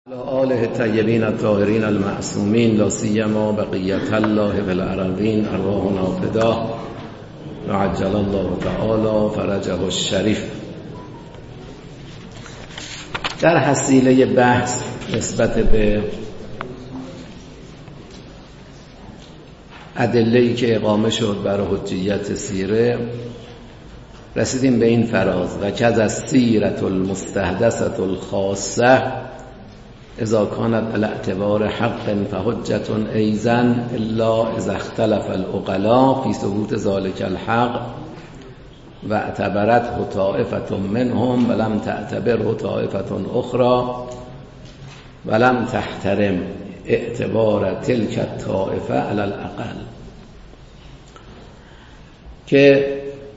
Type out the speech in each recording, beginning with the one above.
آله الطیبین الطاهرین المعصومین لا سیما بقیت الله فی الارضین ارواحنا فداه وعجل الله تعالی فرجه الشریف. در حصیله بحث نسبت به ادله‌ای که اقامه شد برای حجیت سیره رسیدیم به این فراز: و کذا السیرة المستحدثة الخاصة اذا كانت على اعتبار حق فحجة ایضا الا اذا اختلف العقلاء في ثبوت ذلك الحق و اعتبرته طائفة منهم ولم تعتبره طائفة اخرى ولم تحترم اعتبار تلك الطائفة على الاقل. که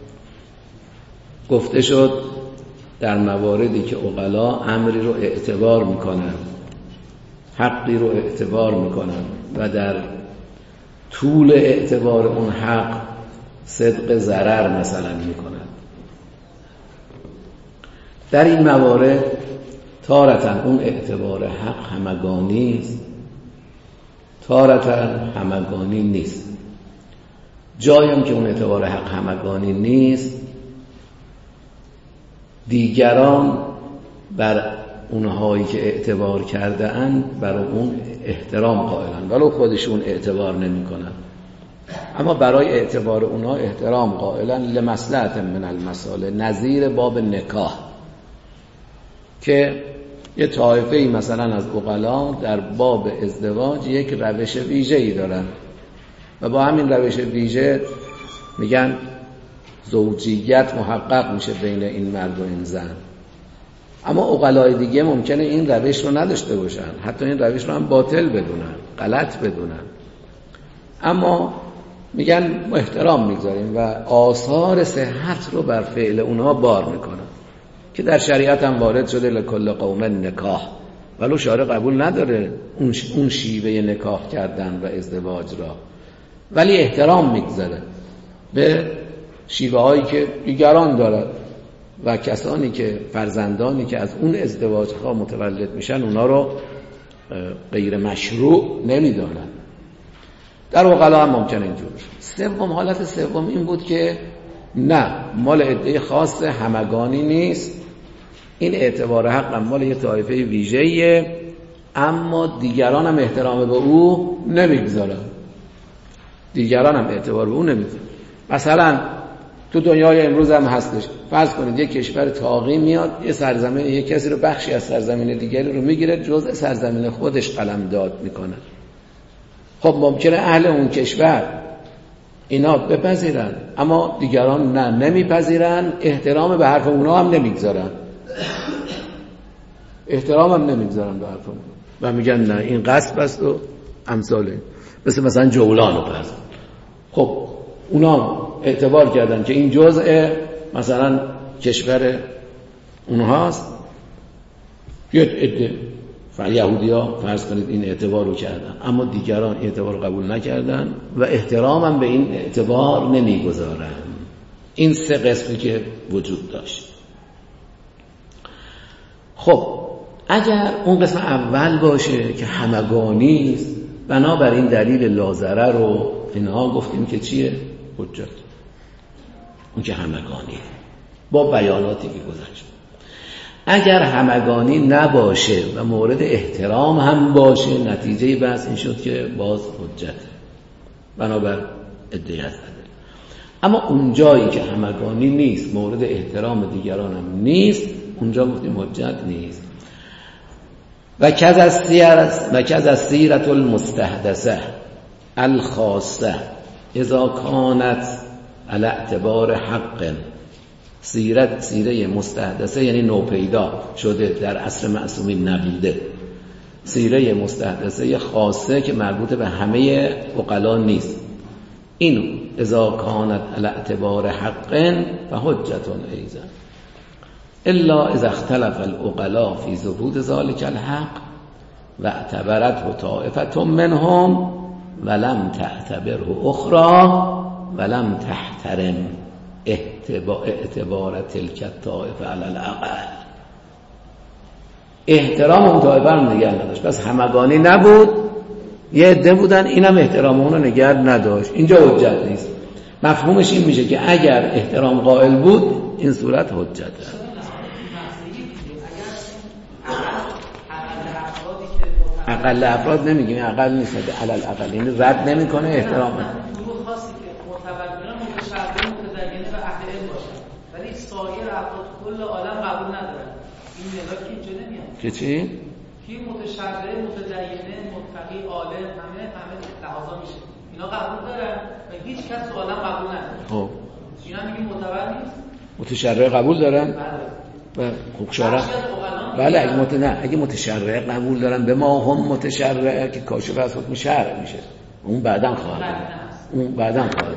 گفته شد در مواردی که عقلا امری رو اعتبار میکنن، حقی رو اعتبار میکنن و در طول اعتبار اون حق صدق ضرر مثلا میکنن، در این موارد تارةً اون اعتبار حق همگانی است، تارةً همگانی نیست. جایم که اون اعتبار حق همگانی نیست، دیگران بر اونهایی که اعتبار کرده اند برای اون احترام قائلن ولو خودشون اعتبار نمی کنن، اما برای اعتبار اونها احترام قائلن لمصلحت من المصالح. نظیر باب نکاح که یه طایفه‌ای مثلا از عقلا در باب ازدواج یک روش ویژه‌ای دارن و با همین روش ویژه میگن زوجیت محقق میشه بین این مرد و این زن. اما عقلای دیگه ممکنه این روش رو نداشته باشن، حتی این روش رو هم باطل بدونن، غلط بدونن، اما میگن ما احترام میگذاریم و آثار صحت رو بر فعل اونها بار میکنن که در شریعت هم وارد شده لکل قوم نکاح، ولو شارع قبول نداره اون شیوه نکاح کردن و ازدواج را، ولی احترام میگذاره به شیوه هایی که دیگران دارد و کسانی که فرزندانی که از اون ازدواج ها متولد میشن اونا رو غیر مشروع نمیدانن. در عقلا هم ممکنه اینجور. سوم، حالت سوم این بود که نه، مال عده خاص همگانی نیست، این اعتبار حق هم مال یه طایفه ویژه‌ایه، اما دیگران هم احترام به او نمیگذارن، دیگران هم اعتبار به او نمیگذارن. مثلا تو دنیای امروز هم هستش، فرض کنید یک کشور طاغی میاد یه سرزمین، یک کسی رو بخشی از سرزمین دیگری رو میگیره جزء سرزمین خودش قلمداد میکنه. خب ممکنه اهل اون کشور اینا بپذیرن اما دیگران نه، نمیپذیرن، احترام به حرف اونا هم نمیگذارن، احترام هم نمیگذارن به حرف اونا و میگن نه این غصب است و امثاله. مثلا جولان رو فرض. خب اونا اعتبار کردن که این جزء مثلا کشور اونهاست، یه عده یهودی‌ها فرض کنید این اعتبار رو کردن، اما دیگران اعتبار قبول نکردن و احترام هم به این اعتبار نمیگذارن. این سه قسمی که وجود داشت. خب اگر اون قسم اول باشه که همگانی است، بنابراین دلیل لازره رو اینها گفتیم که چیه؟ حجت. اون که همگانی با بیاناتی که گذشت. اگر همگانی نباشه و مورد احترام هم باشه، نتیجه بحث این شد که باز حجت بنابر ادعای است. اما اون جایی که همگانی نیست، مورد احترام دیگران هم نیست، اونجا گفتیم حجت نیست. و کذا السیرة المستحدثة الخاصة اذا كانت على اعتبار حق. سیره مستحدثه یعنی نوپیدا شده، در عصر معصومین نبوده. سیره مستحدثه خاصه که مربوط به همه عقلا نیست. این اذا كانت على اعتبار حق فحجة ایضا الا اذا اختلف العقلاء في ثبوت ذلك الحق و اعتبرته طائفة منهم ولم تعتبره اخرى ولم تحترم اعتبار تلك الطائفة على الاقل. احترام اون طایفه رو نگه نداشت. پس همگانی نبود، یه عده بودن اینم احترام اون رو نگه نداشت. اینجا حجت نیست. مفهومش این میشه که اگر احترام قائل بود این صورت حجته. اقل افراد نمیگیم، اقل نیست، علل اقل، یعنی رد نمیکنه احترام. گروه خاصی که معتبران متشرع متدین و اهل علم باشن ولی سایر افراد کل عالم قبول ندارن، این نگاه که اینجا نمیاد که چی؟ کی متشرع متدین متقی عالم همه لحاظا میشه، اینا قبول دارن و هیچ کس تو عالم قبول نداره. خب اینا میگیم معتبر نیست. متشرع قبول دارن؟ بله. خوب شرع. بله اگه متشرع قبول دارن به ما هم متشرع که کاشف از حکم شرع میشه، اون بعداً خواهد اون بعداً خواهد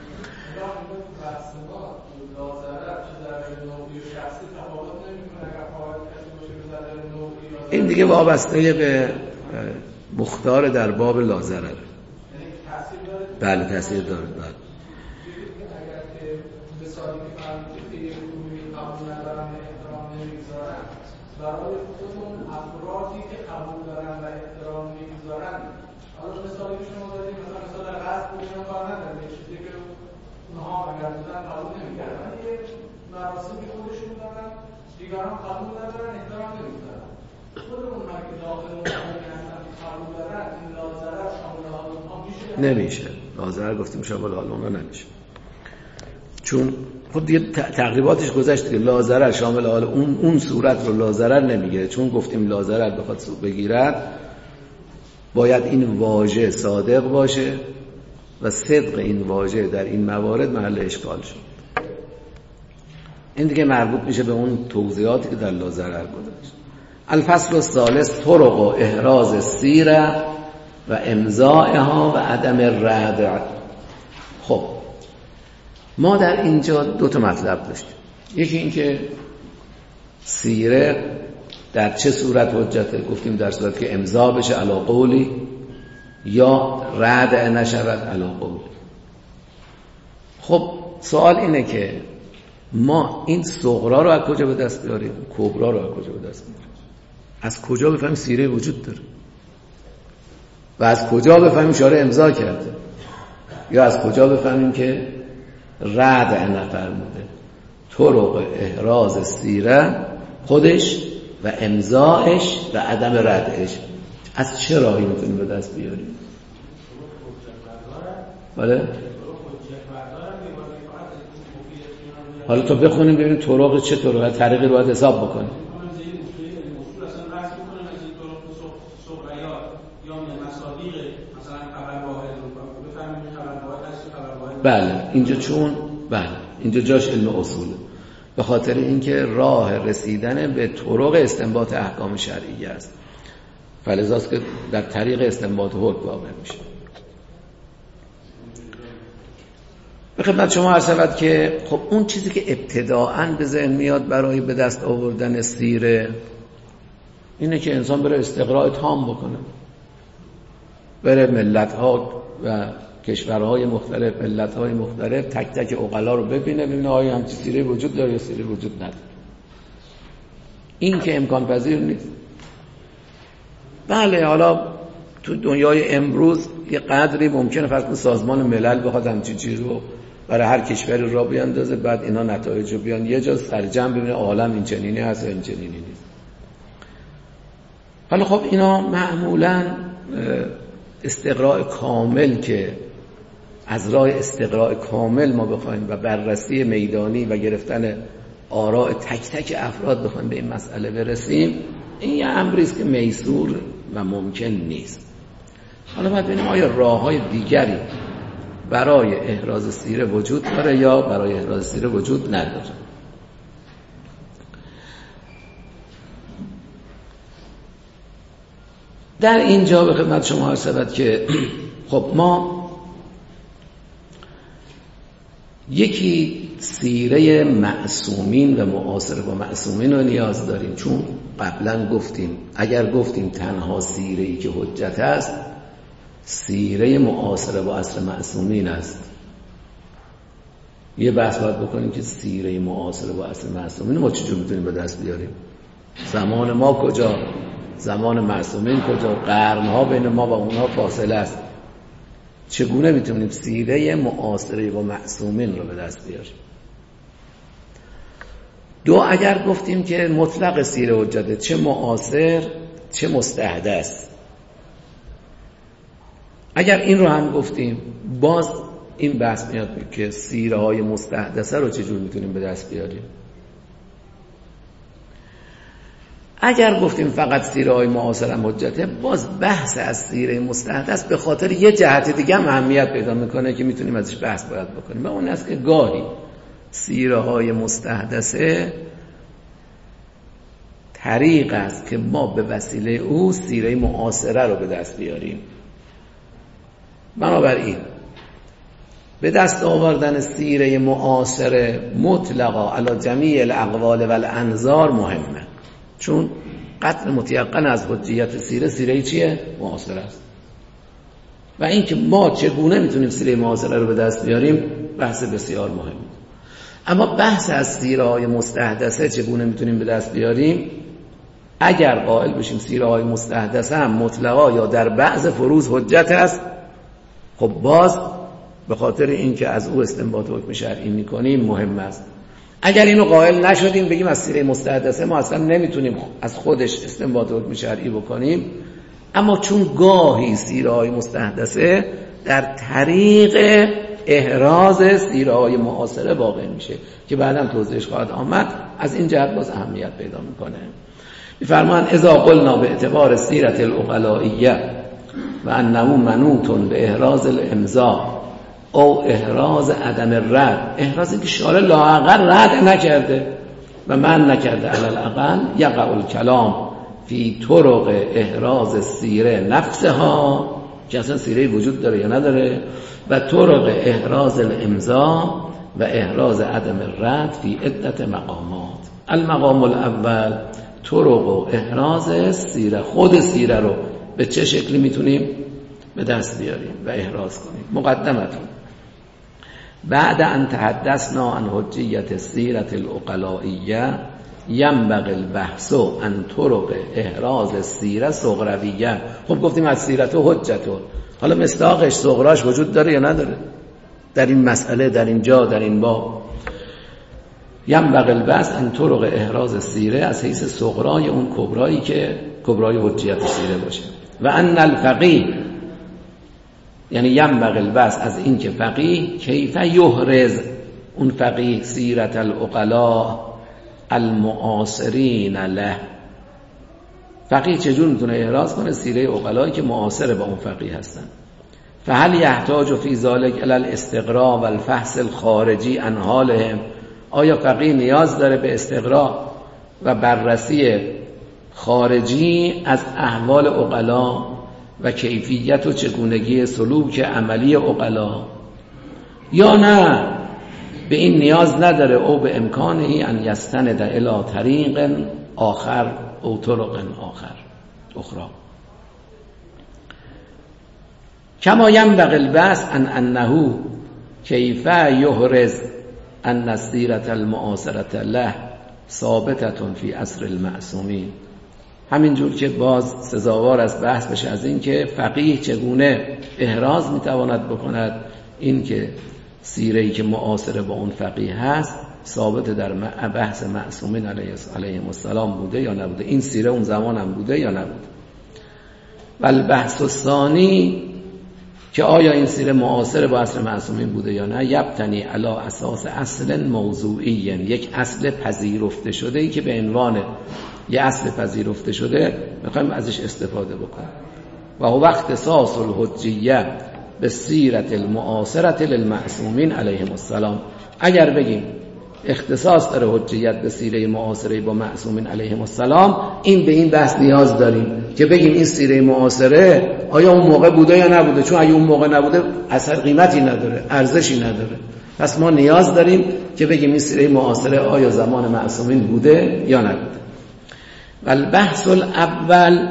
این دیگه وابسته به مختار در باب لاضرر. بله تاثیر داره. بله برای خودمون افرادی که قبول دارن و احترام میگذارن، حالا مثالی که شما دادید مثلا مثال قصد بود اینا کار ندارن، یه چیزی که اونها اگر بودن قبول نمی‌کردن، یه مراسمی خودشون دارن، دیگران قبول ندارن، احترام نمی‌گذارن. خودمون که داخل اون هستن قبول دارن، این لاضرر شامل حال اونها میشه؟ نمیشه. لاضرر گفتیم شامل حال اونها نمیشه، چون خب دیگه تقریباتش گذشت دیگه. لاضرر شامل حال اون صورت رو لاضرر نمیگیره، چون گفتیم لاضرر بخواد بگیرد باید این واژه صادق باشه و صدق این واژه در این موارد محل اشکال شد. این دیگه مربوط میشه به اون توضیحاتی که در لاضرر گذاشت. الفصل الثالث طرق و احراز السیره و امضائها و عدم الرد. خب ما در اینجا دو تا مطلب داشتیم. یکی این که سیره در چه صورت حجته؟ گفتیم در صورت که امضا بشه علی قولی یا رد نشود علی قولی. خب سوال اینه که ما این صغرا رو از کجا به دست بیاریم؟ کبرا رو از کجا به دست بیاریم؟ از کجا بفهمیم سیره وجود داره؟ و از کجا بفهمیم شارع امضا کرده؟ یا از کجا بفهمیم که رد نفرموده؟ طرق احراز سیره خودش و امضاش و عدم ردش از چه راهی میتونیم به دست بیاریم؟ بله؟ حالا تو بخونیم ببینیم طرق چه طرق طریقی رو باید حساب بکنیم. بله اینجا چون اینجا جاش علم اصوله، به خاطر اینکه راه رسیدن به طرق استنباط احکام شرعی است، فلذاست که در طریق استنباط حکم واقع میشه. به خدمت شما عرض شود که خب اون چیزی که ابتداءً به ذهن میاد برای به دست آوردن سیره اینه که انسان بره استقراء تام بکنه، بره ملت‌ها و کشورهای مختلف، ملت‌های مختلف، تک تک عقلا رو ببینه آیا همچین سیره وجود داره یا سیره وجود نداره. این که امکان پذیر نیست. بله حالا تو دنیای امروز یه قدری ممکنه فرض کنید سازمان ملل بخواد همچین چیزی رو برای هر کشوری را بیاندازه، بعد اینا نتایج رو بیان یه جا سرجم ببینه عالم این چنینی هست این چنینی نیست. حالا خب اینا معمولاً استقراء کامل که از راه استقراء کامل ما بخوایم و بررسی میدانی و گرفتن آراء تک تک افراد بخوایم به این مسئله برسیم، این یه امری است که میسور و ممکن نیست. حالا باید ببینیم آیا راه‌های دیگری برای احراز سیره وجود داره یا برای احراز سیره وجود نداره. در اینجا به خدمت شما عرض شود که خب ما یکی سیره معصومین و معاصر با معصومین رو نیاز داریم، چون قبلا گفتیم اگر گفتیم تنها سیره‌ای که حجت است سیره معاصر با عصر معصومین است، یه بحث باید بکنیم که سیره معاصر با عصر معصومین ما چجور میتونیم به دست بیاریم. زمان ما کجا، زمان معصومین کجا، قرنها بین ما و اونها فاصله است. چگونه میتونیم سیره معاصره و معصومین رو به دست بیاریم؟ دو، اگر گفتیم که مطلق سیره حجته، چه معاصر چه مستحدث، اگر این رو هم گفتیم، باز این بحث میاد که سیره های مستحدثه رو چجور میتونیم به دست بیاریم. اگر گفتیم فقط سیره های معاصر هم حجته، باز بحث از سیره مستحدث به خاطر یه جهت دیگه هم اهمیت پیدا میکنه که میتونیم ازش بحث باید بکنیم، و اون است که گاهی سیره های مستحدثه طریق است که ما به وسیله او سیره معاصره رو به دست بیاریم. بنابراین به دست آوردن سیره معاصره مطلقا علی جمیع الاقوال و الانظار مهمه، چون قطع متیقن از حجیت سیره چیه؟ معاصره است. و اینکه ما چگونه میتونیم سیره معاصره رو به دست بیاریم بحث بسیار مهمه. اما بحث از سیره های مستحدثه چگونه میتونیم به دست بیاریم، اگر قائل بشیم سیره های مستحدثه هم مطلقا یا در بعض فروض حجت است، خب باز به خاطر اینکه از او استنباط حکم شرعی میکنیم مهم است. اگر اینو قائل نشدیم بگیم از سیره مستحدثه ما اصلا نمیتونیم از خودش استنباط حکم شرعی بکنیم، اما چون گاهی سیره های مستحدثه در طریق احراز سیره های معاصره واقع میشه که بعداً توضیحش خواهد آمد، از این جهت باز اهمیت پیدا میکنه. میفرمان اذا قلنا به اعتبار سیرت العقلائیه و انه منوط به احراز الامضاء او احراز عدم الرد، احرازی که شارع لااقل رد نکرده و من نکرده، علی الاقل یقع الکلام فی طرق احراز السیره نفسها، که اصلا سیره وجود داره یا نداره، و طرق احراز الامضاء و احراز عدم الرد فی عدت مقامات. المقام الاول طرق و احراز سیره، خود سیره رو به چه شکلی میتونیم به دست بیاریم و احراز کنیم. مقدمتون بعد ان تحدثنا عن حجیت سیرت العقلائیه ینبغی البحث عن طرق احراز السیره صغرویه. خب گفتیم از سیرت و حجته، حالا مصداقش صغراش وجود داره یا نداره در این مسئله، در این جا، در این باب؟ ینبغی البحث عن طرق احراز السیره از حیث صغرای اون کبرایی که کبرای حجیت سیره باشه. و ان الفقیه، یعنی ینبغی البحث از این که فقیه کیف یحرز، اون فقیه سیرت العقلاء المعاصرین له، فقیه چجور میتونه احراز کنه سیره عقلایی که معاصر با اون فقیه هستن. فهل یحتاج فی ذلک الی الاستقراء و الفحص الخارجی عن حالهم، آیا فقیه نیاز داره به استقراء و بررسی خارجی از احوال عقلا و کیفیت و چگونگی سلوک عملی عقلا، یا نه به این نیاز نداره، او به امکانه ان یستند الی طریق آخر او طرق اخرى. کما ینبغی البحث عن انه کیف یحرز ان السیرة المعاصرة له ثابتة فی عصر المعصومین، همینجور که باز سزاوار از بحث بشه از این که فقیه چگونه احراز میتواند بکند این که سیره‌ای که معاصر با اون فقیه هست ثابت در بحث معصومین علیهم السلام بوده یا نبوده، این سیره اون زمان هم بوده یا نبوده. و البحث الثانی که آیا این سیره معاصر با عصر معصومین بوده یا نه، یبتنی علی اساس اصل موضوعی، یک اصل پذیرفته شده ای که به عنوان یه اصل پذیرفته شده میخوایم ازش استفاده بکنیم. و هو اختصاص الحجیه به سیرت المعاصرة للمعصومین علیهم السلام. اگر بگیم اختصاص داره حجیت به سیره معاصره با معصومین علیهم السلام، این به این بحث نیاز داریم که بگیم این سیره معاصره آیا اون موقع بوده یا نبوده، چون اگه اون موقع نبوده اثر قیمتی نداره، ارزشی نداره. پس ما نیاز داریم که بگیم این سیره معاصره آیا زمان معصومین بوده یا نبوده. و البحث الاول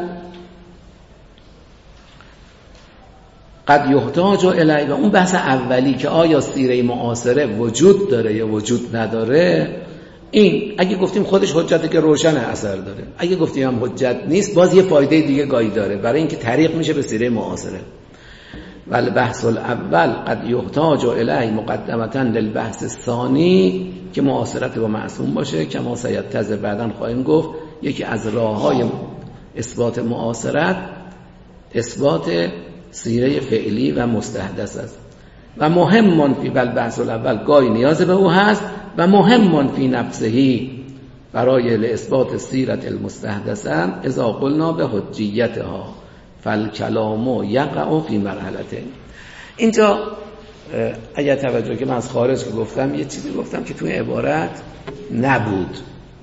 قد یحتاج الیه، و اون بحث اولی که آیا سیره معاصره وجود داره یا وجود نداره، این اگه گفتیم خودش حجته که روشن اثر داره، اگه گفتیم هم حجت نیست باز یه فایده دیگه گاهی داره، برای اینکه طریق میشه به سیره معاصره. والبحث الاول قد یحتاج الیه مقدمتا للبحث الثانی که معاصرت با معصوم باشه، کما سیتذر بعداً خواهیم گفت یکی از راههای اثبات معاصرت اثبات سیره فعلی و مستحدث است و مهمان فی بحث الاول گاهی نیاز به او هست و مهمان فی نفسهی برای اثبات سیرت المستحدثه اذا قلنا به حجیتها فالکلام یقع فی مرحلتین. اینجا اگر توجه که من از خارج که گفتم یه چیزی گفتم که توی عبارت نبود.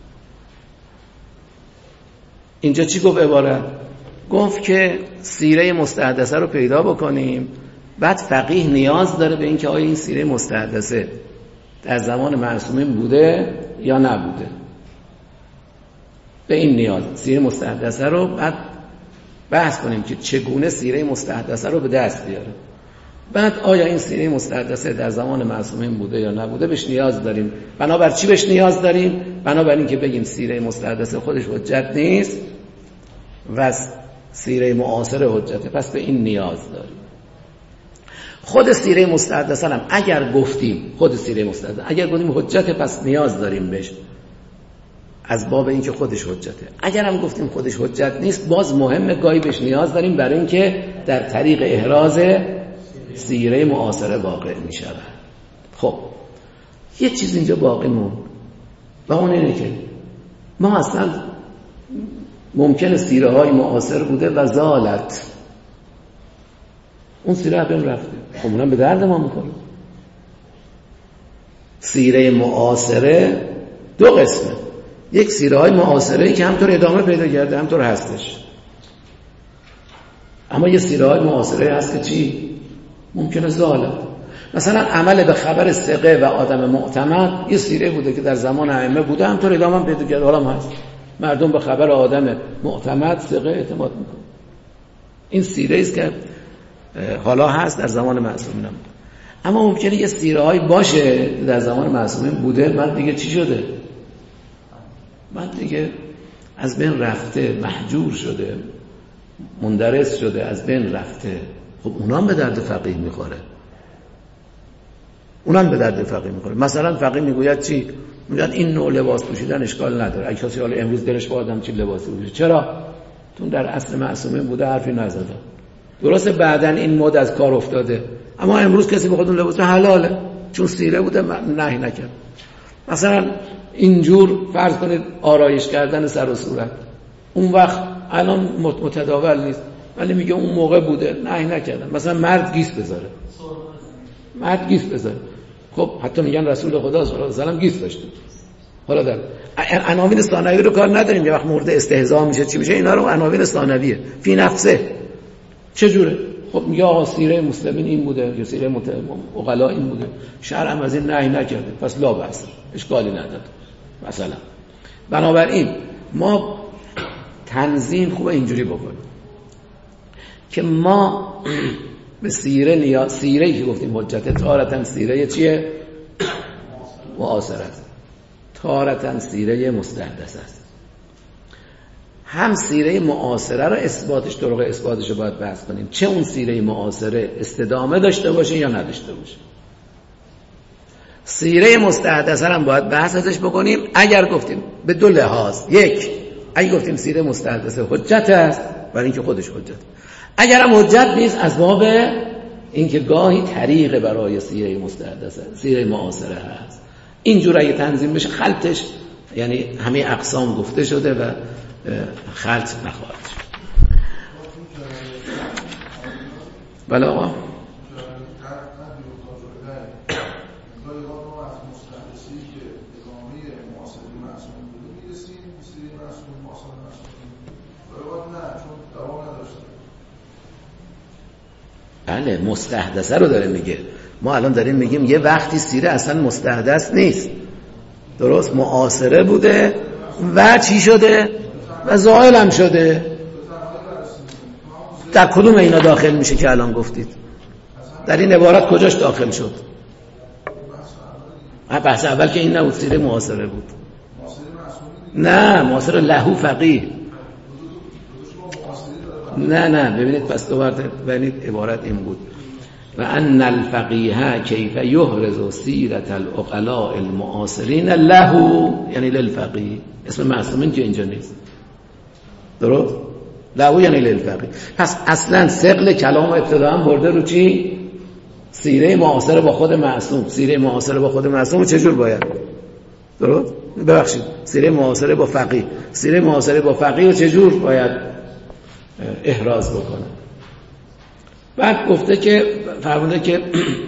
اینجا چی گفت عبارت؟ گفت که سیره مستحدثه رو پیدا بکنیم، بعد فقیه نیاز داره به این که آیا این سیره مستحدثه در زمان معصومین بوده یا نبوده. به این نیاز سیره مستحدثه رو بعد بحث کنیم که چگونه سیره مستحدثه رو به دست بیاره. بعد آیا این سیره مستحدثه در زمان معصومین بوده یا نبوده بهش نیاز داریم. بنابر چی بهش نیاز داریم؟ بنابر این که بگیم سیره مستحدثه خودش حجت نیست و سیره معاصره حجته، پس به این نیاز داریم. خود سیره مستحدثه هم اگر گفتیم خود سیره مستحدثه اگر گفتیم حجته پس نیاز داریم بهش از باب اینکه خودش حجته. اگر هم گفتیم خودش حجت نیست باز مهمه گاهی بهش نیاز داریم برای اینکه در طریق احراز سیره معاصره واقع می شود. خب یه چیز اینجا باقی موند و اون اینه که ما اصلا ممکنه سیره های معاصر بوده و زالت اون سیره هم رفته، خب اونم به درد ما میکنه. سیره معاصره دو قسمه، یک سیره های معاصره که همطور ادامه پیدا کرده همطور هستش، اما یه سیره های معاصره هست که چی؟ ممکنه زالت. مثلا عمل به خبر ثقه و آدم معتمد یه سیره بوده که در زمان ائمه بوده همطور ادامه پیدا کرده، حالا هست مردم به خبر آدم معتمد ثقه اعتماد میکنه. این سیره است که حالا هست در زمان معصومین. اما ممکنه یه سیره های باشه در زمان معصومین بوده بعد دیگه چی شده؟ بعد دیگه از بین رفته، محجور شده، مندرس شده، از بین رفته. خب اونام به درد فقیه میخوره، اونام به درد فقیه میخوره. مثلا فقیه میگوید چی؟ میگن این نوع لباس پوشیدن اشکال نداره، اگه کسی حالا امروز دلش با آدم چی لباسی بپوشه، چرا؟ چون در اصل معصومین بوده حرفی نزده. درسته بعداً این مد از کار افتاده، اما امروز کسی بخواد اون لباس حلاله چون سیره بوده نهی نکرد. مثلا اینجور فرض کنید آرایش کردن سر و صورت اون وقت الان متداول نیست، ولی میگه اون موقع بوده نهی نکردن. مثلا مرد گیس بذاره، مرد گیس بذاره، خب حتی میگن رسول خدا صلی الله علیه و آله گیس داشته. حالا در عناوین ثانوی رو کار نداریم، یه وقت مورد استهزاء میشه چی میشه، اینا رو عناوین ثانویه فی نفسه چجوره. خب میگه آقا سیره مسلمین این بوده یا سیره عقلا این بوده، شرع هم از این نهی نکرده، پس لا بأس، اشکالی نداره. مثلا بنابراین ما تنظیم خوبه اینجوری بکنیم که ما به سیره که گفتیم حجت تارتن سیره چیه؟ معاصر است، تارتن سیره مستحدث است. هم سیره معاصره رو اثباتش، طرق اثباتش رو باید بحث کنیم، چه اون سیره معاصره استدامه داشته باشه یا نداشته باشه. سیره مستحدثه هم باید بحث ازش بکنیم. اگر گفتیم به دو لحاظ، یک اگه گفتیم سیره مستحدثه حجت است برای اینکه خودش حجت، اگر هم حجت نیست از باب اینکه گاهی طریق برای سیره مستحدثه سیره معاصره هست. اینجور اگه تنظیم بشه خلطش، یعنی همه اقسام گفته شده و خلط نخواهد شد. بله آقا بله مستحدثه رو داره میگه. ما الان داریم میگیم یه وقتی سیره اصلا مستحدث نیست، درست معاصره بوده و چی شده و زائل هم شده. در کدوم اینا داخل میشه که الان گفتید؟ در این عبارت کجاش داخل شد؟ بحث اول که این نبود، سیره معاصره بود. نه معاصر لهو فقیه. نه ببینید پس دوباره ببینید عبارت این بود و ان الفقیه کیف یحرز سیرت العقلاء المعاصرین له، یعنی للفقیه. اسم معصومین که اینجا نیست، درست؟ له یعنی للفقیه. پس اصلا ثقل کلام ابتداء برده رو چی؟ سیره معاصره با خود معصوم. سیره معاصره با خود معصوم چجور باید؟ درست؟ ببخشید سیره معاصره با فقیه. سیره معاصره با فقیه چجور باید احراز بکنه؟ بعد گفته که فرموده که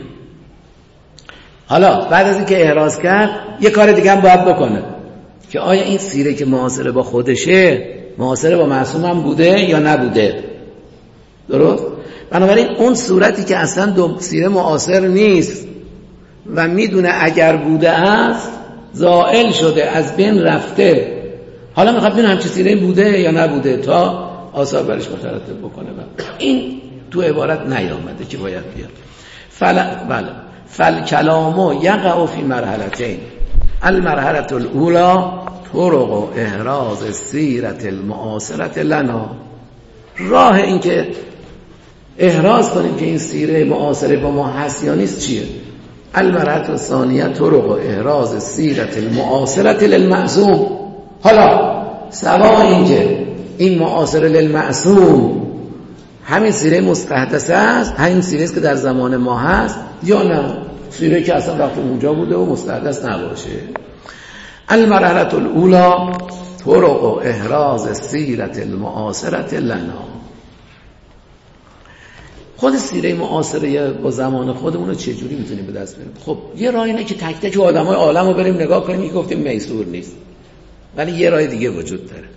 حالا بعد از اینکه احراز کرد یه کار دیگه هم باید بکنه که آیا این سیره که معاصره با خودشه معاصره با معصوم هم بوده یا نبوده. درست؟ بنابراین اون صورتی که اصلا سیره معاصر نیست و میدونه اگر بوده است زائل شده، از بین رفته، حالا میخواد ببینه همچین سیره بوده یا نبوده تا آثار برش مترتب بکنه. این تو عبارت نیامده که باید بیاد. بله فالکلام یقع فی مرحلتین. المرحله الاولى طرق احراز سیرت المعاصره لنا. راه این که احراز کنیم که این سیره معاصره با ما هست یا نیست چیه؟ المرحله الثانیه طرق احراز سیرت المعاصره للمعصوم. حالا سوا این که این معاصره للمعصوم همین سیره مستحدثه است، همین سیره است که در زمان ما هست، یا نه سیره که اصلا وقت اونجا بوده و مستحدث نباشه. المرحله الاولى طرق احراز سیرت المعاصره لنا. خود سیره معاصره با زمان خودمون رو چجوری میتونیم به دست بیاریم؟ خب یه راه اینه که تک تک آدمای عالم رو بریم نگاه کنیم. که گفتیم میسور نیست، ولی یه راه دیگه وجود داره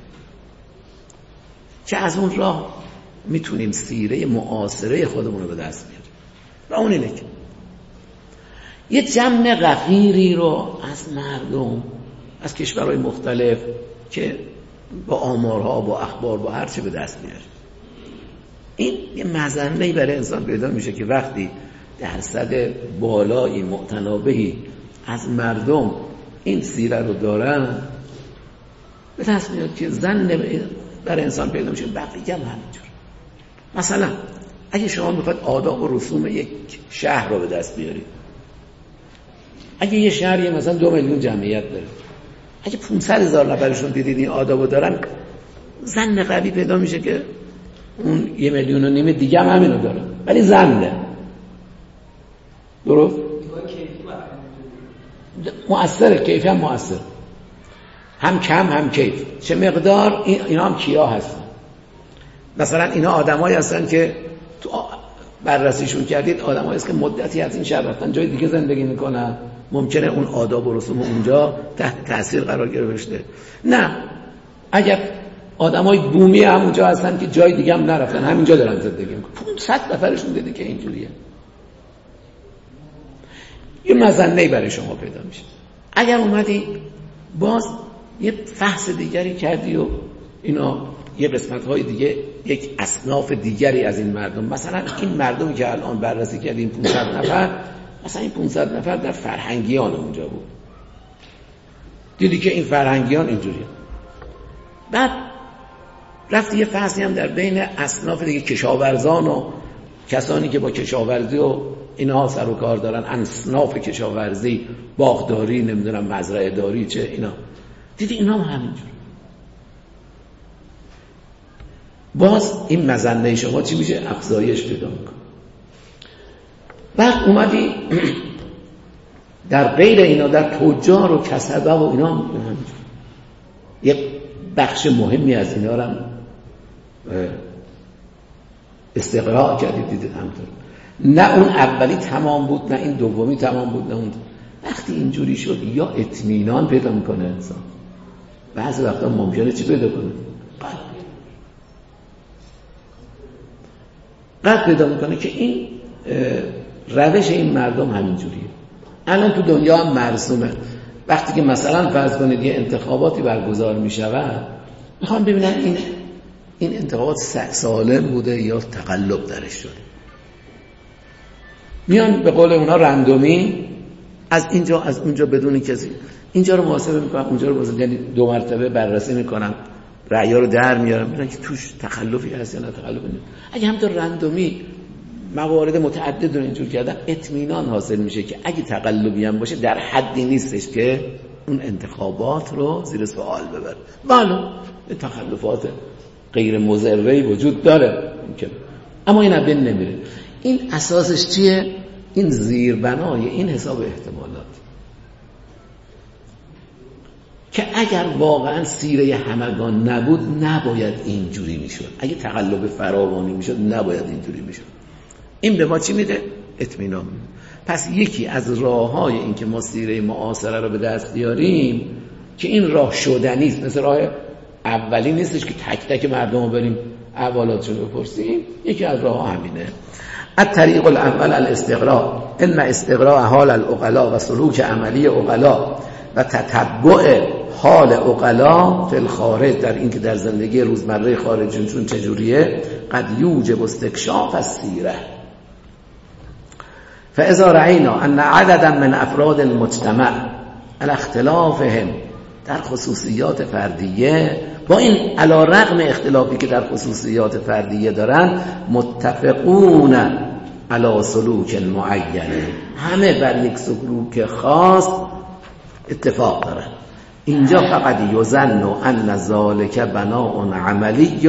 که از اون راه میتونیم سیره معاصره خودمون رو به دست بیاریم. راه اون اینه که یه جمع غفیری رو از مردم از کشورهای مختلف که با آمارها با اخبار با هر چه به دست بیاریم. این یه مظنه‌ای برای انسان پیدا میشه که وقتی درصد بالایی متنابهی از مردم این سیره رو دارن به دست میاد که زن برای انسان پیدا میشه. بقیه هم همینجور. مثلا اگه شما میخواید آداب و رسوم یک شهر رو به دست بیارید، اگه یه شهری مثلا 2 میلیون جمعیت داره، اگه 500,000 نفرشون دیدید این آدابو دارن، زن قوی پیدا میشه که اون 1.5 میلیون دیگه هم همینو داره، ولی زنه. درست؟ مؤثره، کیفی هم مؤثر، هم کم هم کیف. چه مقدار اینا هم کیا هستن. مثلا اینا آدمایی هستن که تو بررسیشون کردید، آدمایی هستن که مدتی از این شهر رفتن جای دیگه زندگی میکنن، ممکنه اون آداب و رسوم اونجا تحت تاثیر قرار گرفته. نه، اگر آدمای بومی همونجا هستن که جای دیگه هم نرفتن، همینجا دارن زندگی میکنن، 500 نفرشون دیده که اینجوریه. یه مظنه‌ای برای شما پیدا میشه. اگر اومدی باز یه فحص دیگری کردی و اینا یه قسمت‌های دیگه، یک اصناف دیگری از این مردم، مثلا این مردمی که الان بررسی کردیم 500 نفر، مثلا این 500 نفر در فرهنگیان اونجا بود، دیدی که این فرهنگیان اینجوریه. بعد رفتی یه فحصی هم در بین اصناف دیگه، کشاورزان و کسانی که با کشاورزی و اینها سر و کار دارن، اصناف کشاورزی، باغداری، نمیدونم مزرعه داری، چه اینا، دیدی اینا هم همینجور. باز این مظنه شما چی میشه؟ افزایش پیدا میکنه. بعد اومدی در غیر اینا، در تجار و کسبه و اینا هم یک بخش مهمی از اینا رو استقراء کردید، دیدید همطور. نه اون اولی تمام بود، نه این دومی تمام بود، نه اون. وقتی اینجوری شد یا اطمینان پیدا میکنه انسان، بعضی وقتا ممکنه چی پیدا کنه؟ قد پیدا میکنه که این روش این مردم همینجوریه. الان تو دنیا هم مرسومه. وقتی که مثلا فرض کنید یه انتخاباتی برگزار میشود، میخوام ببینن این انتخابات سالم بوده یا تقلب درش شده. میان به قول اونا رندومی از اینجا از اونجا بدون کسی، اینجا رو محاسبه میکنم اونجا رو محاسبه، یعنی 2 مرتبه بررسی میکنم، رأی‌ها رو در میارم ببینم که توش تخلفی هست یا نه تخلفی نیست. اگه همینطور رندومی موارد متعدد رو اینجور کردن، اطمینان حاصل میشه که اگه تقلبی هم باشه در حدی نیستش که اون انتخابات رو زیر سوال ببره. بله تخلفات غیر مضری وجود داره اما این بین نمیره. این اساسش چیه؟ این زیربنای این حساب احتمالات که اگر واقعا سیره همگان نبود نباید اینجوری میشد، اگه تقلب فراوانی میشد نباید اینجوری میشد. این به ما چی میده؟ اطمینان. پس یکی از راه‌های این که ما سیره معاصره رو به دست بیاریم که این راه شدنی است، مثل راه اولی نیستش که تک تک مردم رو بریم احوالاتشون رو بپرسیم، یکی از راه‌ها همینه. الطریق الاول الاستقراء، علم استقراء حال العقلاء و سلوک عملی عقلاء و تتبع حال عقلاء فی الخارج، در این که در زندگی روزمره خارجیشون چجوریه، قد یوجب استکشاف السیره. فاذا رأینا ان عددا من افراد المجتمع على اختلافهم در خصوصیات فردیه، با این علی رغم اختلافی که در خصوصیات فردیه دارن، متفقون علی سلوک معین، همه بر یک سلوک خاص اتفاق دارن، اینجا فقط یظن ان ذلک بناء عملی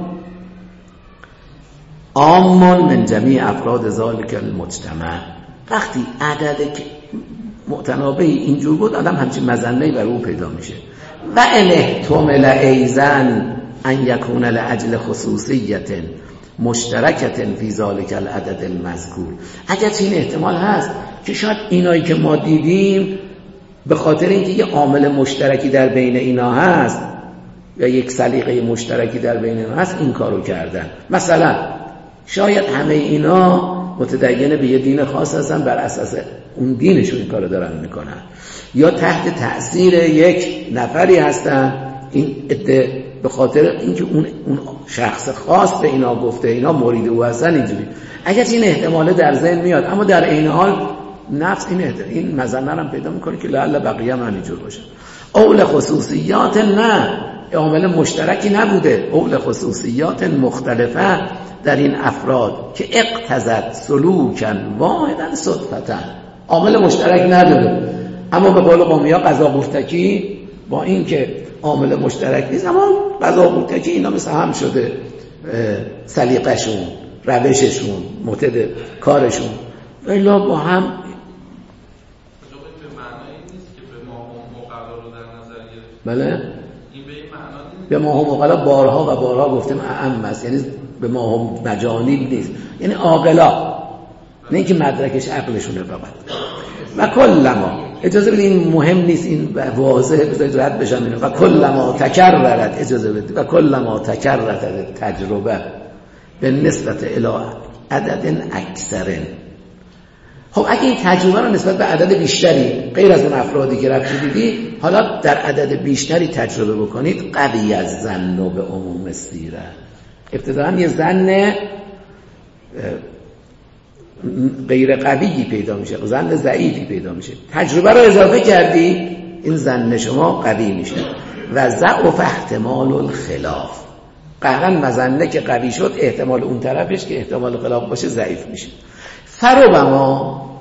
عام من جمیع افراد ذلک المجتمع. وقتی عدد متنابه اینجور بود، آدم همچین مظنه‌ای بر او پیدا میشه. و ان احتمل ایزن ان یکون لاجل خصوصیت مشترکت فی ذلک العدد المذکور، اگر این احتمال هست که شاید اینایی که ما دیدیم به خاطر اینکه یه عامل مشترکی در بین اینا هست یا یک سلیقه مشترکی در بین اینا هست این کارو کردن. مثلا شاید همه اینا متدین به یه دین خاص هستن، بر اساس اون دینشون این کارو دارن میکنن، یا تحت تأثیر یک نفری هستن، این عده به خاطر اینکه اون شخص خاص به اینا گفته اینا مرید او هستن اینجوری. اگر این احتماله در ذهن میاد، اما در عین حال نفس این مظنه هم پیدا میکنه که لعل بقیه هم همینجور باشه. اول خصوصیات نه، عامل مشترکی نبوده، اول خصوصیات مختلفه در این افراد که اقتضت سلوکا واحدا صدفتا، عامل مشترک نداره، اما به قول قومیا قضا مرتکی با این که عامل مشترک نیست، اما قضا مرتکی اینا مثل هم شده، سلیقه‌شون، روششون، معتاد کارشون الا با هم. بله این به این معنا نیست. به ما هم عقلا بارها و بارها گفتیم اعم است، یعنی به ما هم مجانین نیست، یعنی عاقلا، نه اینکه مدرکش عقلشونه فقط. و کلما، اجازه بدید این مهم نیست، این واضحه، بذارید رد بشم اینو. و کلما تکررت، اجازه بدید، و کلما تکررت تجربه به نسبت الی عدد اکثرن. خب اگه این تجربه رو نسبت به عدد بیشتری غیر از اون افرادی که رفتی دیدی، حالا در عدد بیشتری تجربه بکنید، قوی از ظن به عموم سیره. ابتداً یه ظن غیر قویی پیدا میشه، ظن ضعیفی پیدا میشه، تجربه رو اضافه کردی این ظن شما قوی میشه. و ضعف احتمال الخلاف، قهرن مظنه که قوی شد احتمال اون طرفش که احتمال خلاف باشه ضعیف میشه. فربما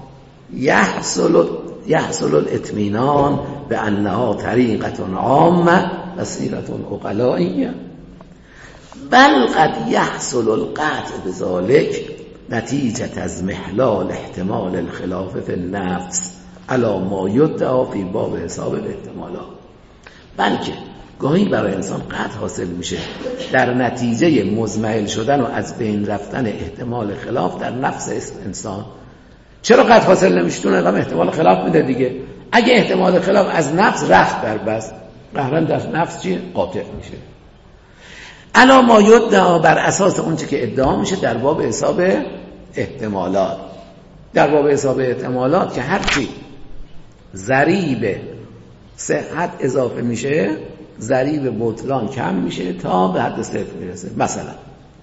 یحصل الاطمینان به انها طریقه عامه و سیره عقلائیه، بل قد یحصل القطع بذلك نتیجه از محلال احتمال الخلاف فی النفس علی ما یدعی فی باب حساب الاحتمالات. بلکه گاهی برای انسان قطع حاصل میشه در نتیجه مزمحل شدن و از بین رفتن احتمال خلاف در نفس انسان. چرا قطع حاصل نمیشه؟ چون احتمال خلاف میده دیگه. اگه احتمال خلاف از نفس رفت در بس، قهرن در نفس چی؟ قاطع میشه. علا ما یدعی، بر اساس اون چه که ادعا میشه در باب حساب احتمالات. در باب حساب احتمالات که هرچی ضریب صحت اضافه میشه، ضریب بطلان کم میشه تا به حد صفر میرسه. مثلا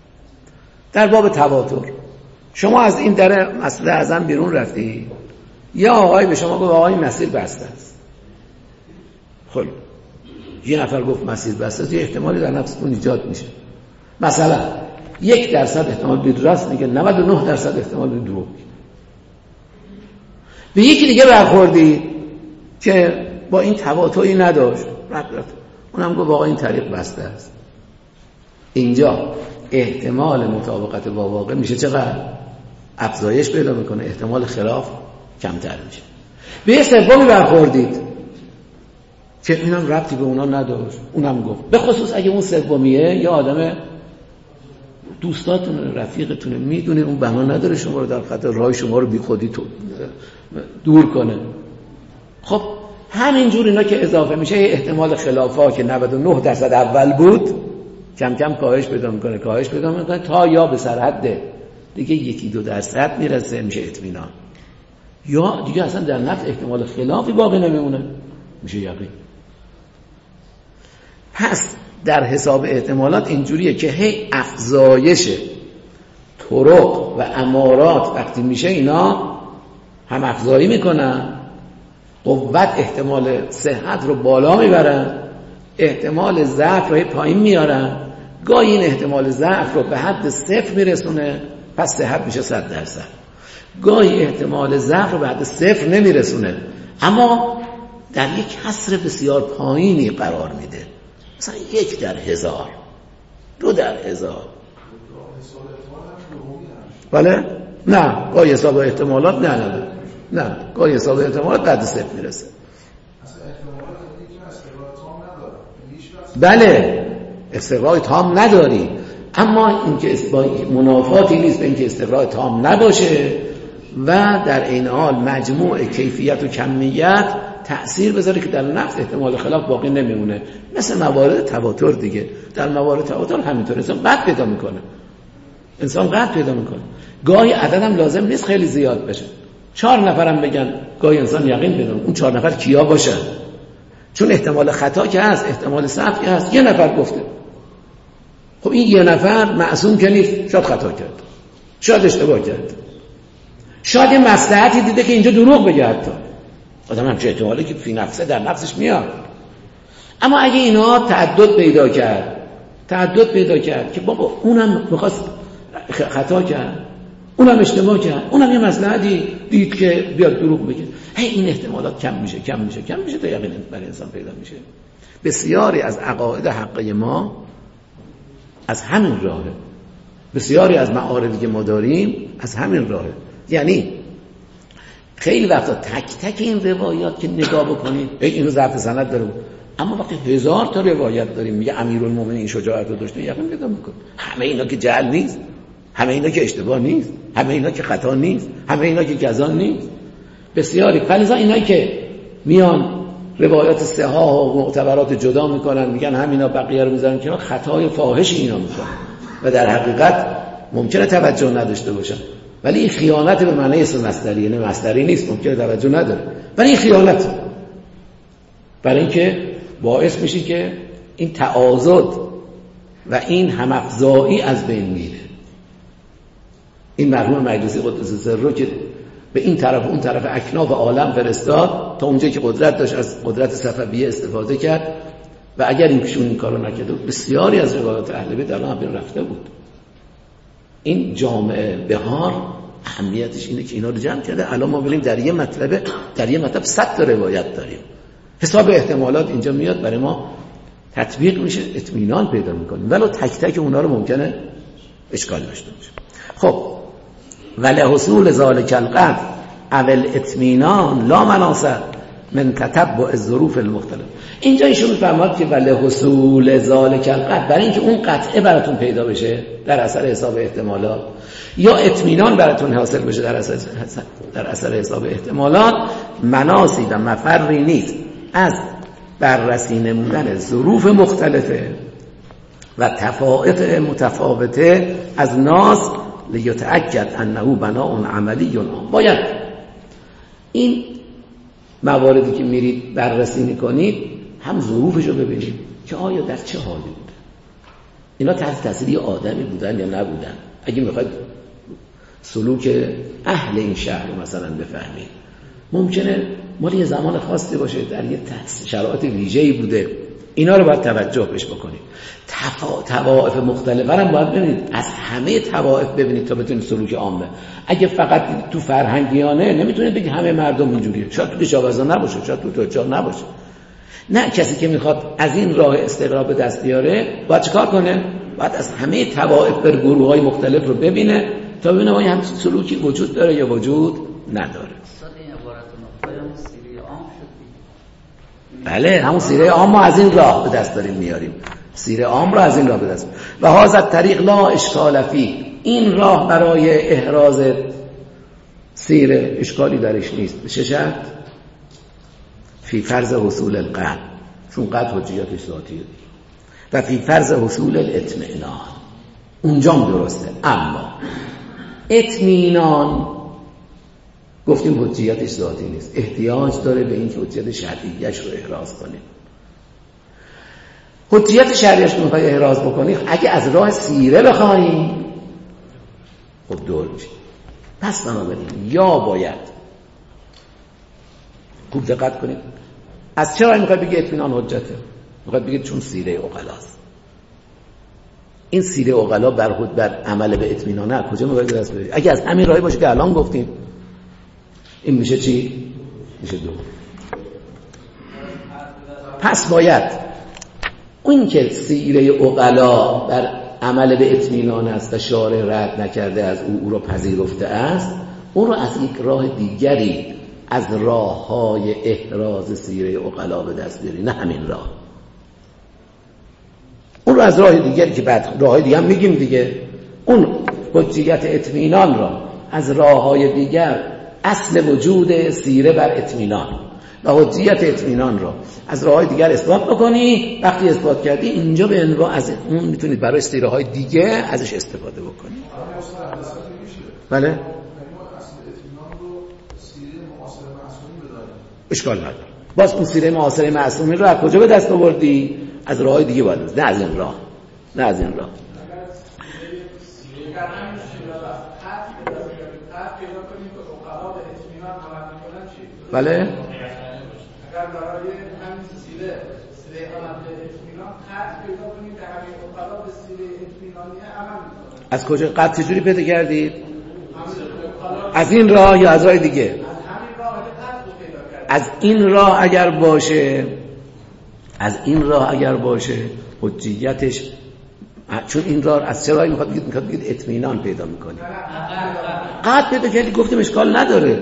در باب تواتر، شما از این در مسئله اعظم بیرون رفتی، یا آقای به شما گفت آقای مسیر بسته است. خب یه نفر گفت مسیر بسته است، یه احتمالی در نفستون ایجاد میشه. مثلا 1% احتمال به راست میگه، 99% احتمال به دروغ. به یکی دیگه برخوردی که با این تواطؤی نداشت، اونم گفت آقا این طریق بسته است. اینجا احتمال مطابقت با واقع میشه چقدر؟ افزایش پیدا میکنه، احتمال خلاف کمتر میشه. به یه سومی برخوردید که اینم ربطی به اونا نداشت، اونم گفت. به خصوص اگه اون سومیه یا آدم دوستاتونه، رفیقتونه، میدونه اون بنا نداره شما رو در خطر راه شما رو بی خودی تو دور کنه. خب همینجور اینا که اضافه میشه احتمال خلافا که 99% اول بود کم کم کاهش پیدا میکنه تا یا به سرحد دیگه 1-2% میرسه، میشه اطمینان، یا دیگه اصلا در نفس احتمال خلافی باقی نمیمونه، میشه یقین. پس در حساب احتمالات اینجوریه که هی افزایش طرق و امارات وقتی میشه اینا هم افزایی میکنن، قوت احتمال صحت رو بالا میبرن، احتمال ضعف رو پایین میارن. گاهی این احتمال ضعف رو به حد 0 میرسونه، پس صحت میشه 100%. گاهی احتمال ضعف رو به حد 0 نمیرسونه، اما در یک کسر بسیار پایینی قرار میده، مثلا 1/1000، 2/1000. بله؟ نه، گاهی حساب احتمالات نه گاهی حساب احتمالات بعد 0 میرسه. بله، استقرار تام نداری، اما اینکه منافاتی نیست به اینکه استقرار تام نباشه و در این حال مجموع کیفیت و کمیت تأثیر بذاره که در نفس احتمال خلاف باقی نمیمونه. مثل موارد تواتر دیگه، در موارد تواتر همینطور انسان قد پیدا میکنه. گاهی عددم لازم نیست خیلی زیاد بشه، 4 نفرم بگن گاهی انسان یقین پیدا. اون 4 نفر کیا باشن؟ چون احتمال خطا که هست، احتمال سقط که هست. 1 نفر گفته، خب این 1 نفر معصوم که نیست، شاید خطا کرد، شاید اشتباه کرد، شاید یه مصلحتی دیده که اینجا دروغ بگه. حتی آدم همچه احتمالی که فی نفسه در نفسش میاد. اما اگه اینا تعدد پیدا کرد که بابا اونم میخواست خطا کرد، اونم اشتباه کرد، اونم یه مصلحتی دید که بیاد دروغ بگه، این احتمالات کم میشه تا یقین برای انسان پیدا میشه. بسیاری از عقاید حقه ما از همین راهه، بسیاری از معارضی که ما داریم از همین راهه. یعنی خیلی وقتا تک تک این روایات که نگاه بکنید اینو ضعف سند داره، اما وقتی 1000 تا روایت داریم میگه امیرالمومنین شجاعت رو داشته، یقین پیدا میکنه همه اینا که جهل نیست، همه اینا که اشتباه نیست، همه اینا که خطا نیست، همه اینا که گزان نیست. بسیاری فلزا اینایی که میان روایات صحاح و معتبرات جدا میکنن، میگن همینا بقیه رو میذارن که خطای فاحش اینا میکنن و در حقیقت ممکنه توجه نداشته باشن، ولی این خیانت به معنی اسم مصدری، نه مصدری نیست، ممکنه توجه نداره، ولی این خیانت، برای اینکه باعث میشه که این تعاضد و این همافزایی از بین میره. این مرحوم مجلسی قدس سره که به این طرف اون طرف اکناف عالم فرستاد تا اونجایی که قدرت داشت از قدرت صفویه استفاده کرد و اگر این کارو نکرده بسیاری از روایات اهل بیت الان هم رفته بود. این جامعه بهار اهمیتش اینه که اینا رو جمع کرده. الان ما ببینیم در یه مطلب 100 تا روایت داریم. حساب احتمالات اینجا میاد برای ما تطبیق میشه، اطمینان پیدا میکنیم، ولو تک تک اونا رو ممکنه اشکال داشته باشه. خب ولی حصول ذالک القطع اول اطمینان لا مناسب من تتبع الظروف المختلف. اینجا ایشون میفرماد که ولی حصول ذالک القطع، برای اینکه اون قطعه براتون پیدا بشه در اثر حساب احتمالات، یا اطمینان براتون حاصل بشه در اثر حساب احتمالات، مناسی و مفری نیست از بررسی نمودن ظروف مختلفه و تفاوت متفاوته از ناس لیتأکد انه بناء عملی. باید این مواردی که میرید بررسی میکنید هم ظروفشو ببینید که آیا در چه حالی بوده، اینا تحت تاثیر آدمی بودن یا نبودن. اگه میخواید سلوک اهل این شهر رو مثلا بفهمید، ممکنه مال یه زمان خاصی باشه، در یه شرایط ویژه‌ای بوده. اینا رو باید توجه بهش بکنید. طوائف مختلفه هم باید ببینید، از همه طوائف ببینید تا بتونید سلوک عامه. اگه فقط تو فرهنگیانه نمیتونید بگید همه مردم اینجوریه، شاید تو کشاورزا نباشه، شاید تو تجار نباشه. نه، کسی که میخواد از این راه استقرار به دست بیاره باید چیکار کنه؟ باید از همه طوائف بر گروه‌های مختلف رو ببینه تا ببینه آیا هم سلوکی وجود داره یا وجود نداره. بله، همون سیره عام ما از این راه به دست داریم میاریم. سیره عام رو از این راه به دست. و هذا الطریق لا اشکال فیه، این راه برای احراز سیره اشکالی درش نیست. به چه شرط؟ فی فرض حصول القطع، چون قطع حجیتش ذاتیه، و فی فرض حصول الاطمینان، اونجام درسته. اما اطمینان گفتیم حجیتش ذاتی نیست، احتیاج داره به این که حجیت شرعیش رو احراز کنیم. حجیت شرعیش رو میخوای احراز بکنی، اگه از راه سیره بخوایی خب دور میشه. پس بنابراین یا باید خوب دقت کنید، از چرا میخوای بگی اطمینان حجته؟ میخوای بگید چون سیره عقلاست. این سیره عقلا بر عمل به اطمینانه کجا میخوای دست بری؟ اگه از همین راهی باشه که الان گفتیم، این میشه چی؟ میشه دو. پس باید اون که سیره عقلا بر عمل به اطمینان است و شارع رد نکرده از او رو پذیرفته است، اون رو از یک راه دیگری از راه‌های احراز سیره عقلا به دست بیاری، نه همین راه. اون رو از راه دیگری که بعد راه‌های دیگه هم میگیم دیگه، اون حجیت اطمینان را از راه‌های دیگر، اصل وجود سیره بر اطمینان و حجیت اطمینان را از راه‌های دیگر اثبات بکنی. وقتی اثبات کردی اینجا به عنوان از اون میتونید برای سیره‌های دیگه ازش استفاده بکنید. بله؟ اشکال نداره. باز اون سیره معاصره معصومی رو از کجا به دست آوردی؟ از راه‌های دیگه باید، نه از این راه. نه از این راه. بله؟ اگر برای همین سیره عمل به اطمینان قطع پیدا کنید که همین اقلا به سیره اطمینانی عمل می‌کنه. از کجا قطع چجوری پیدا کردید؟ از این راه یا از راه دیگه؟ از همین راه قطع پیدا کردید. از این راه اگر باشه، از این راه اگر باشه حجیتش، چون این راه از چه راهی میخواد بگید اطمینان پیدا میکنی. قطع پیدا کردی، گفتیم اشکال نداره.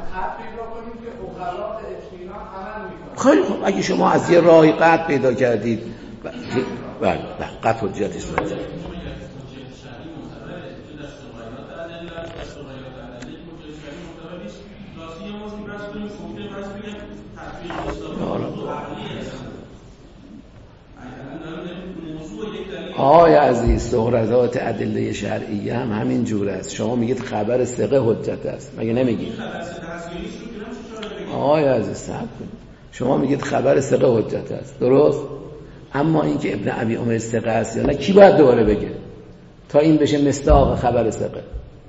خیلی خب، اگه شما از یه راهی قطع پیدا کردید، بله قطع حجیتش نداره. آقای عزیز، سهرزات ادله شرعیه هم همین جور است. شما میگید خبر ثقه حجت است، مگه نمیگید؟ آقای عزیز صبر کنید، شما میگید خبر ثقه حجت است، درست؟ اما اینکه ابن ابی عمر ثقه است یا نه کی باید دوباره بگه تا این بشه مصداق خبر ثقه؟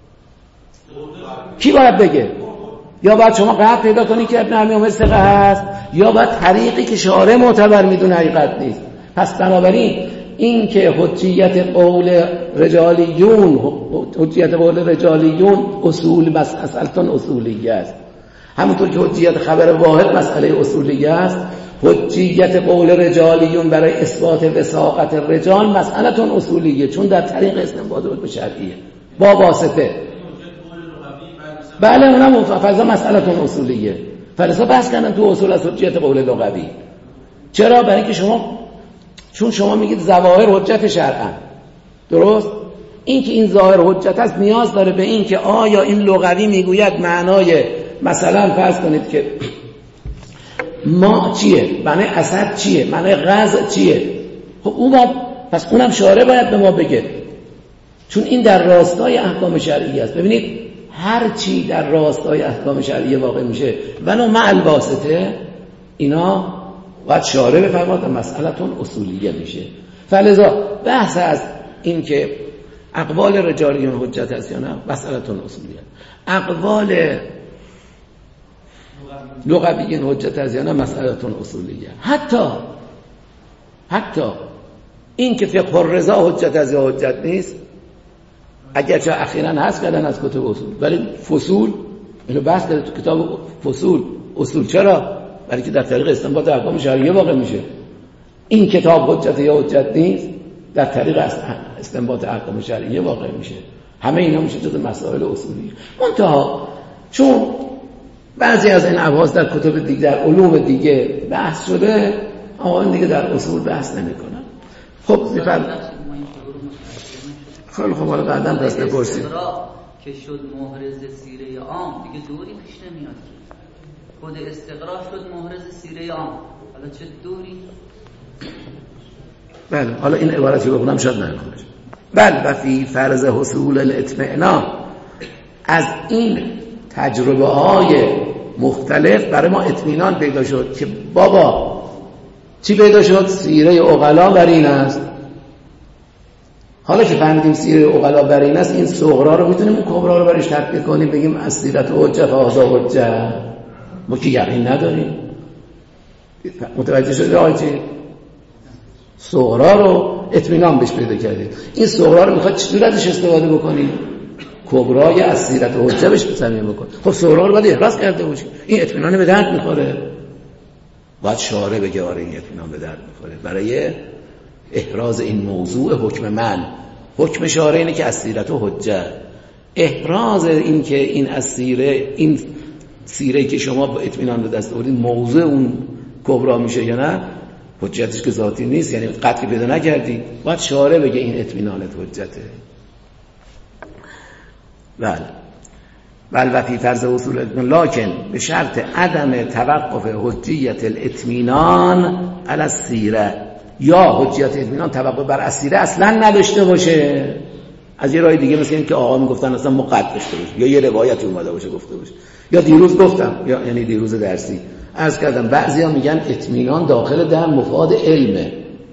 کی باید بگه؟ یا باید شما قطع پیدا کنی که ابن ابی عمر ثقه هست، یا باید طریقی که شارع معتبر میدونه حقیقت نیست. پس بنابراین این که حجیت قول رجالیون اصول بس اصلتون اصولیه است، همونطور که حجیت خبر واحد مسئله اصولیه است، حجیت قول رجالیون برای اثبات وثاقت رجال مسئلتون اصولیه، چون در طریق استنباط به شرعیه با واسطه. بله اونم فضا مسئلتون اصولیه. فلسفه بحث کردن تو اصول از حجیت قول لغوی. چرا؟ برای اینکه چون شما میگید ظواهر حجت شرعن، درست؟ این که این ظاهر حجت است نیاز داره به این که آیا این لغوی میگوید معنای مثلا فرض کنید که ما چیه، معنی اسد چیه، معنی غز چیه. خب پس اونم شارع باید به ما بگه، چون این در راستای احکام شرعی است. ببینید هر چی در راستای احکام شرعی واقع میشه ولو مع الواسطه، اینا باید شارع بفرماد و مسئلتون اصولیه میشه. فلذا بحث از این که اقوال رجالیون حجت است یا نه مسئلتون اصولیه. اقوال لغوی حجت از یعنی مسئلتون اصولیه. حتی این که فقه الرضا حجت از یا حجت نیست، اگرچه اخیراً هست کردن از کتب اصول، ولی فصول اینو بحث کرده تو کتاب فصول اصول. چرا؟ برای که در طریق استنباط احکام شرعیه واقع میشه. این کتاب حجت یا حجت نیست، در طریق استنباط احکام شرعیه واقع میشه. همه اینا میشه جز مسائل اصولی. منتها چون بعضی از این ابحاث در کتب دیگه، در علوم دیگه بحث شده، آقایون دیگه در اصول بحث نمیکنن. خب خیلی خب، حالا بعداً پس بپرسید. که شد محرز سیره عام دیگه دوری پیش نمیاد. خود استقرا شد محرز سیره عام، حالا چه دوری؟ بله، حالا این عبارتی بخونم شاید نخونه. بله، و فی فرض حصول الاطمئنان، از این تجربه های مختلف برای ما اطمینان پیدا شد که بابا چی پیدا شد؟ سیره عقلا بر این است. حالا که فهمیدیم سیره عقلا بر این است، این صغرا رو میتونیم اون کبرا رو برش تطبیق کنیم، بگیم از سیرت حجه فهذا حجه. ما که یقین نداریم. متوجه شدید آقای؟ صغرا رو اطمینان بهش پیدا کردید. این صغرا رو میخواد چطور ازش استفاده بکنیم؟ کبرای از سیرت حجه بهش تضمین بکن. خب صغرا رو باید احراز کرده باشیم. این اطمینان به درد میخوره. باید شارع بگه آره این اطمینان به درد میخوره. برای احراز این موضوع حکم من، حکم شارع اینه که از سیرت حجه، احراز این که این از سیره، این سیره که شما با اطمینان به دست آوردید موضوع اون کبرا میشه یا نه، حجتش که ذاتی نیست، یعنی قطعی پیدا نکردی، باید شارع بگه این اطمینانت حجته. بل و فی فرض اصول الاطمینان لکن به شرط عدم توقف حجیت الاطمینان علی السیره، یا حجیت اطمینان توقف بر السیره اصلا نداشته باشه. از یه راه دیگه مثل این که آقا میگفتن اصلا ما قطع داشته باشه، یا یه روایتی اومده باشه گفته باشه، یا دیروز گفتم، یا یعنی دیروز درسی عرض کردم بعضیا میگن اطمینان داخل در مفاد علمه.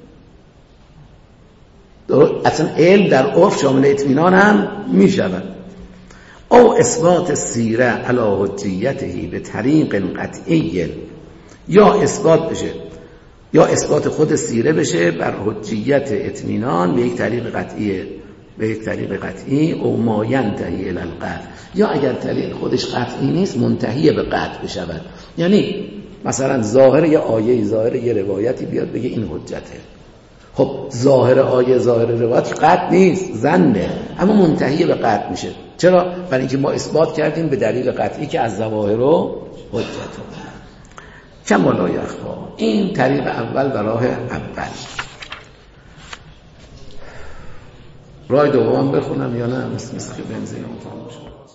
اصلا علم در عرف شامل اطمینان هم میشود. او اثبات سیره علی حجیته به طریق قطعی، یا اثبات بشه، یا اثبات خود سیره بشه بر حجیت اطمینان به یک طریق قطعی، او ما ینتهی الی القطع، یا اگر طریق خودش قطعی نیست منتهی به قطع بشود. یعنی مثلا ظاهر یه آیه، ظاهر یه روایتی بیاد بگه این حجته. خب ظاهر آیه، ظاهر روایت قطع نیست، ظنه، اما منتهی به قطع میشه. چرا؟ برای اینکه ما اثبات کردیم به دلیل قطعی که از ظواهر و حجته. کما لا یخفا. این طریق اول و راه اول. راه دوم بخونم یا نه؟ مثل که بنزین اون